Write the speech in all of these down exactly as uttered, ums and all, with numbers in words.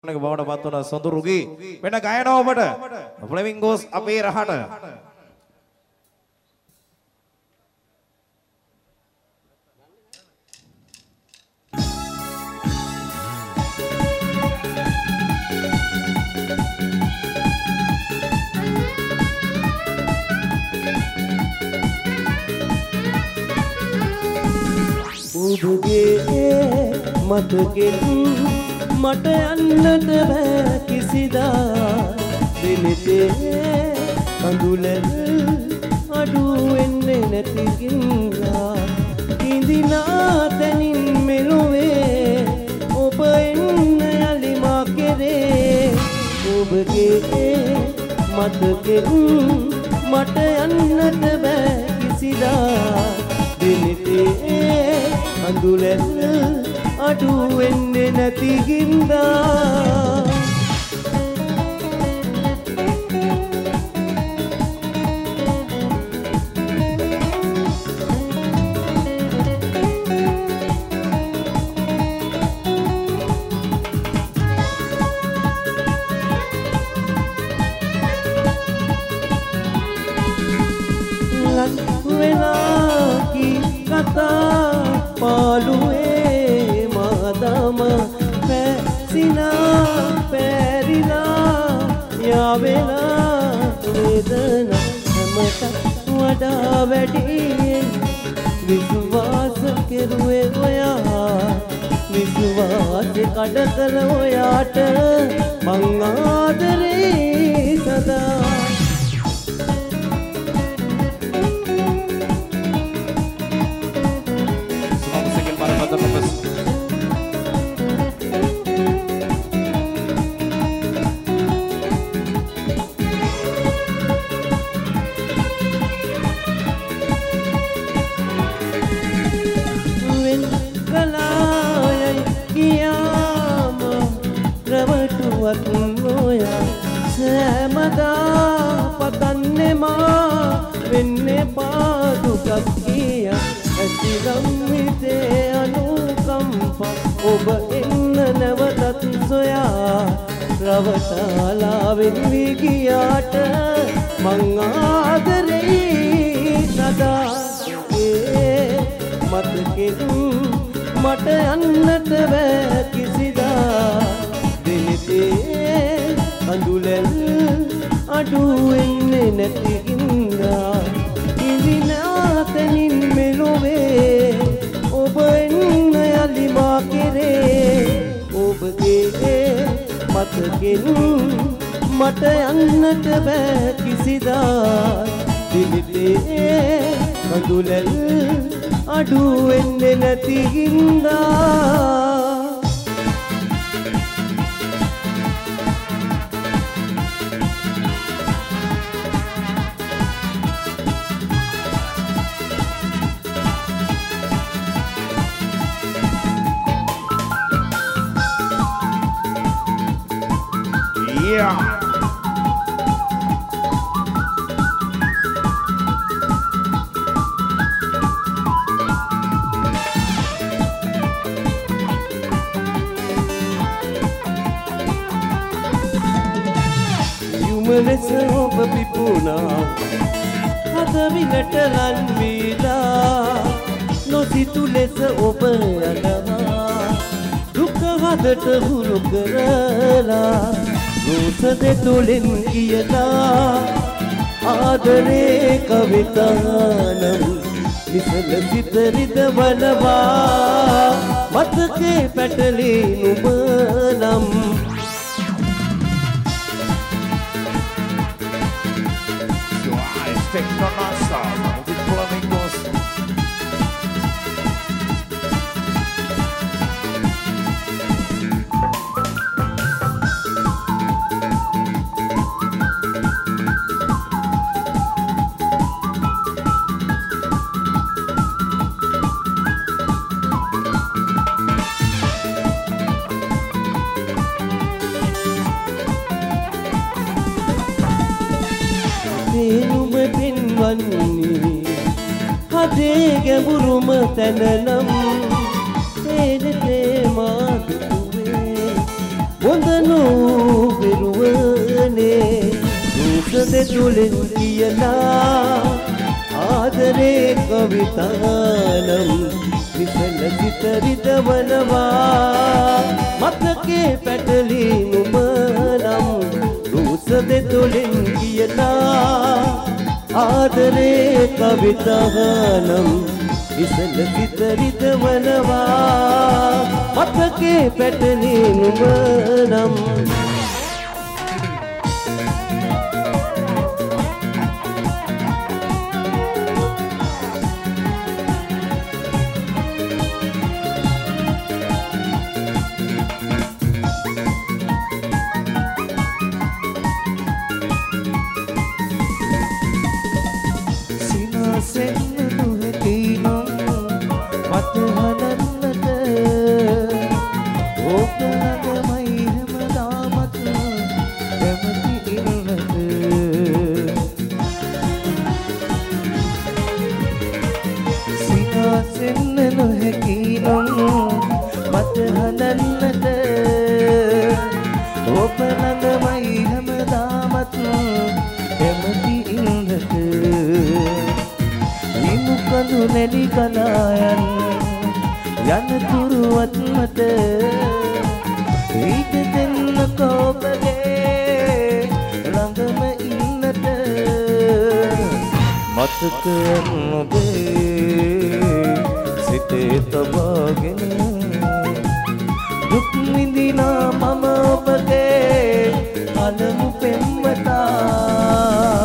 එක බවට පත් වන සොඳුරුගේ වෙන ගායනාව ඔබට ෆ්ලෙමින්ගෝස් අපේ රහට ඔබගේ මතකෙන් මට යන්නට බෑ කිසිදා දිනෙතේ අඳුලෙන් අඩු වෙන්නේ නැති කින්දා ඉඳිනා තනින් මෙලොවේ ඔබ එන්න යලි මා කෙරේ ඔබගේ මතකෙන් මට යන්නට බෑ කිසිදා දිනෙතේ අඳුලෙන් අඩු වෙන්නේ නැති හින්දා ලක් වෙලා කී කතා පාළුවේ මාදම පැසිනා පැරිලා යාවෙලා වේදන හැමට වඩා වැඩියෙන් විශ්වාස කෙරුවේ ඔයා විශ්වාස කඩ කළ ඔයාට මං ආදරේ සදා සෑමදා පතන්නේ මා වෙන්නේ පාදුකක් කිය ඇතිනම් හිතේ අනුකම්පා ඔබ එන්න නැවතත් සොයා රවටාලා වෙවි ගියාට මං ආදරේ සදා ඒ මතකෙන් මට යන්නට බෑ කිසිදා දිනෙතේ අඳුලෙන් අඩු වෙන්නේ නැති හින්දා ඉඳිනා තනින් මෙලොවේ ඔබ එන්න යලි මා කෙරේ ඔබගේ මතකෙන් මට යන්නට බෑ කිසිදා දිලිතේ අඳුලෙන් අඩු වෙන්නේ නැති හින්දා Yeah. යුමලෙස ඔබ පිපුණා හදවිලට ලන් වීලා නොසිතු ලෙස ඔබ යනවා දුක හදට හුරු කරලා රෝස දෙතුලින් කියලා ආදරේ කවිතානම් විසල සිත රිදවනවා මතකේ පැටලී නුඹ නම් හදේ ගැඹුරුම තැනනම් තේරෙතේ මාදුවේ හොඳ ඔබනෝ බෙරුවනේ රූපද තුලින් කියලා ආදරේ කවිතානම් විසල සිත රිදවනවා මතකේ පැටලි නුඹනම් රූපද තුලින් කියලා ආදරේ කවිතානම් විසල සිත රිදවනවා මතකේ පැටලි නුඹනම් නැලි කලායන් යන තුරුවත් මට ඊට දෙන්න කෝපගේ ළඟම ඉන්නට මතක නොබේ සිතේ තබාගෙන දුක් විඳිනා මම ඔබගේ අලමු පෙම්වතා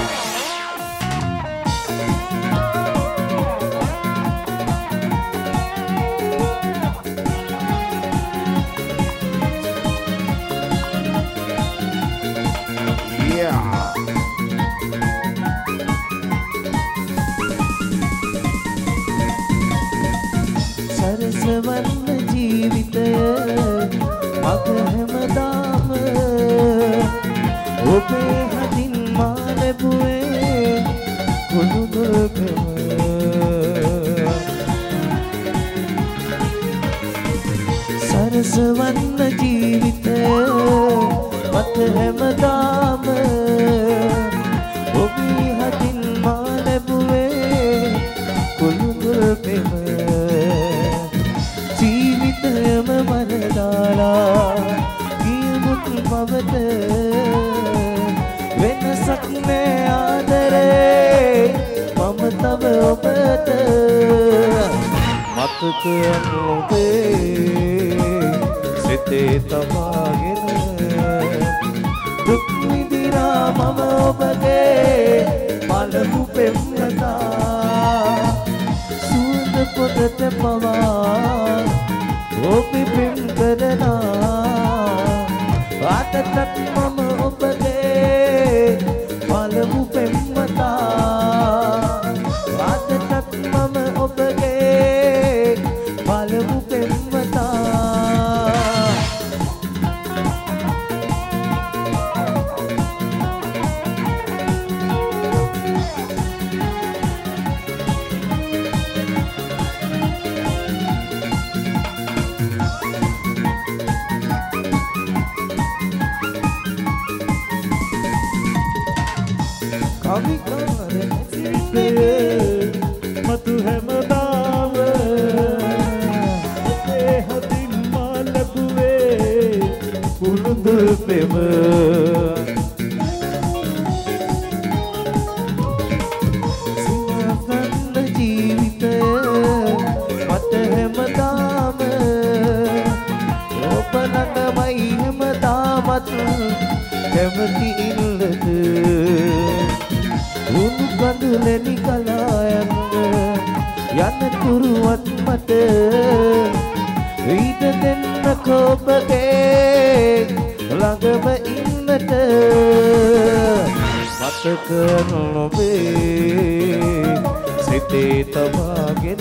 සරසවන්න ජීවිතය මග හැමදාම ඔබේ හදින් මා ලැබුවේ කුළුදුකම සරසවන්න ජීවිතය මග හැමදාම ඔබේ හදින් මා ලැබුවේ කුළුදුකම ජීවිතයම මනදාලා ගියමුත් පවත වෙනසක් නෑ ආදරේ මම තව ඔබට මතකයන් ඔබේ සිතේ තබාගෙන දුක් විඳිනා මම ඔබගේ පළමු පෙම්වතා සුවඳ පොතට පවා ඔබි පෙම් කරනා අතටත් මම ඔබගේ පළමු පෙම්වතා අතටත් මම ඔබගේ පළමු පෙම්වතා මතු හැමදාම ඔබේ හදින් මා ලැබුවේ කුළුඳු පෙම සිනහවන්න ජීවිතය මට හැමදාම ඔබ ළඟමයි හැමදාමත් කැමති ඉන්නද උණු කඳුලෙනි කලායන් යන තුරුවත් මට ඊට දෙන්න කෝපගේ ළඟම ඉන්නට මතක නොබේ සිතේ තබාගෙන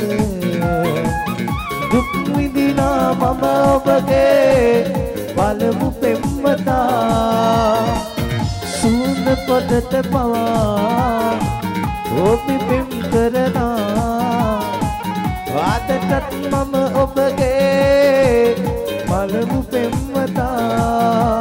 දුක් විඳිනා මම ඔබගේ පළමු පෙම්වතා සුවඳ පොතට පවා ඔබි පෙම් කරනා අදටත් මම ඔබගේ පළමු පෙම්වතා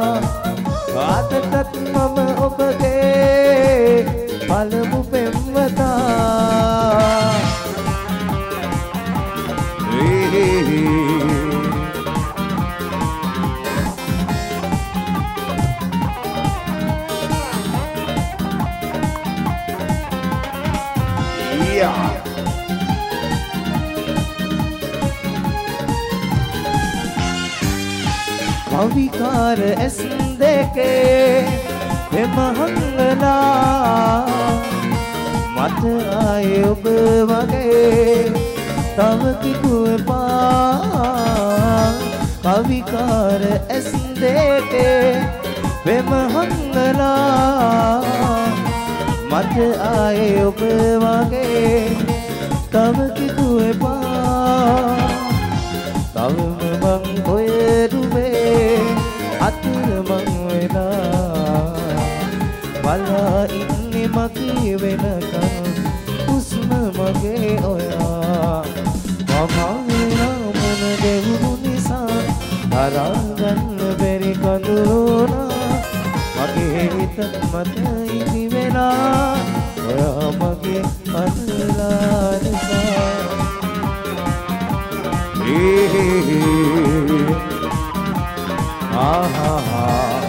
කවිකාර ඇස් දෙකේ එමහංගලා මට ආයේ ඔබ වගේ තව කිකුවපා කවිකාර ඇස් දෙකේ එමහංගලා මට ආයේ ඔබ වගේ තව කිකුවපා තවම මං ඔය දුවේ අතරමං වෙලා බලා ඉන්නේ මගේ වෙනකන් හුස්ම මගේ ඔයා මම මන දෙවුණු නිසා තරං ගන්න බැරි කඳුරුනා මගේ හිත මත ඉති වෙලා ඔයා මගේ අතලා නිසා ආහා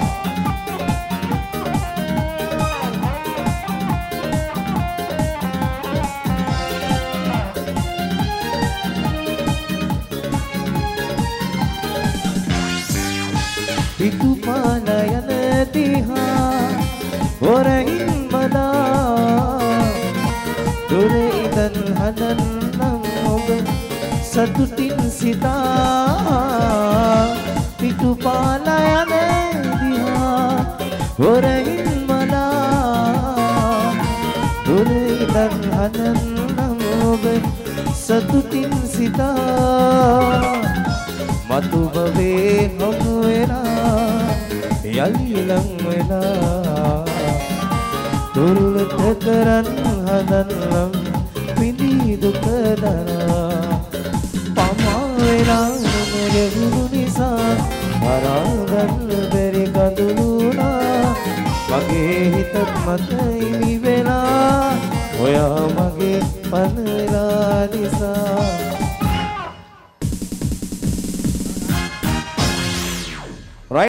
පිටුපාන යන දිහා හොරින් බලා දුර ඉඳන් හදන්නම් ඔබ සතුටින් සිතා පිටුපාන යන දිහා හොරින් බලා දුර ඉඳන් හදන්නම් ඔබ සතුටින් සිතා මතු බවේ හමු වෙලා යලි ලං වෙලා දුර්ලභ කරන් හදන්නම් පිළි දුක දරා පමා වෙලා මගේ ගුරු නිසා වරාගන්න බැරි කඳුළුනා මගේ හිතත් මත ඉවි වෙලා ඔයා මගේ පනලා නිසා